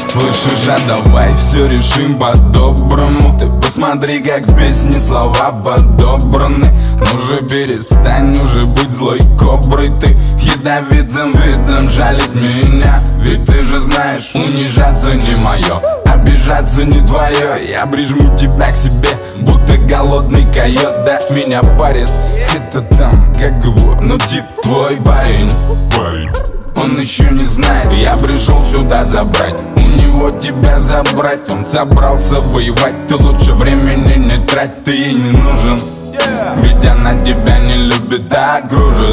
Слышишь, а давай все решим по-доброму. Ты посмотри, как в песне слова подобраны. Ну же перестань уже быть злой коброй. Ты ядовитым видом жалить меня. Ведь ты же знаешь, унижаться не мое, обижаться не твое. Я прижму тебя к себе, будто голодный койот. Да, меня парит, это там, как его, ну тип твой парень. Он еще не знает, я пришел сюда забрать у него тебя забрать. Он собрался воевать, ты лучше времени не трать. Ты ей не нужен, ведь она тебя не любит, а кружит.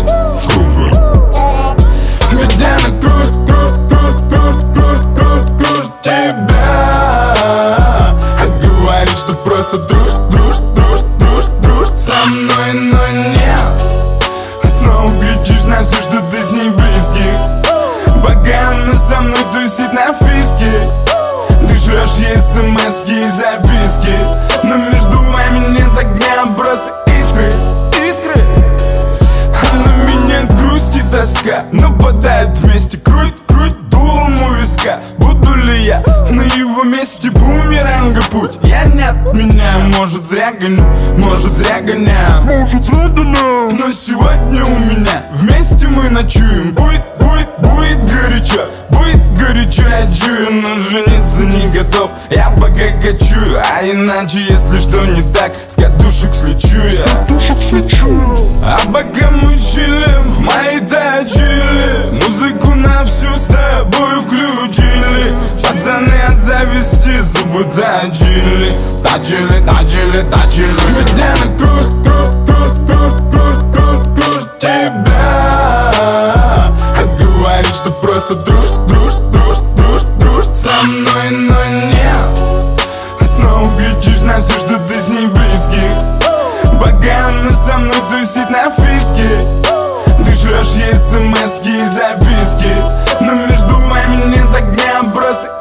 Ведь она кружит, кружит, кружит, кружит, кружит, кружит, кружит тебя. А говорит, что просто дружит, дружит, дружит, дружит, дружит со мной, но нет. Снова кричишь на все, что ты с ней близкий. Пока она со мной тусит на фиске. Ты шлешь ей смс-ки и записки, но между вами нет огня, просто искры, искры. А на меня грусть и тоска нападают вместе. Круть, круть дулом у виска. Буду ли я на его месте, бумеранга путь? Я не отменяю, может зря гоню, может зря гоняю, может зря гоняю. Но сегодня у меня вместе мы ночуем. Будет, будет, будет горячо, будет горячо. Я чую, но жениться не готов, я пока качую. А иначе, если что не так, с катушек слечу я. А пока мы чилим, в моей тачили, музыку на всю с тобой включили. Пацаны от зависти зубы точили. Точили, точили, точили. Ведь она кружит, кружит, кружит, кружит, кружит, кружит, кружит тебя. А говорит, что просто дружит, дружит, дружит, дружит, дружит со мной, но нет. Снова кричишь на все, что ты с ней близкий. Пока она со мной тусит на фиске. Ты шлешь ей смс-ки и записки, но между вами нет огня, просто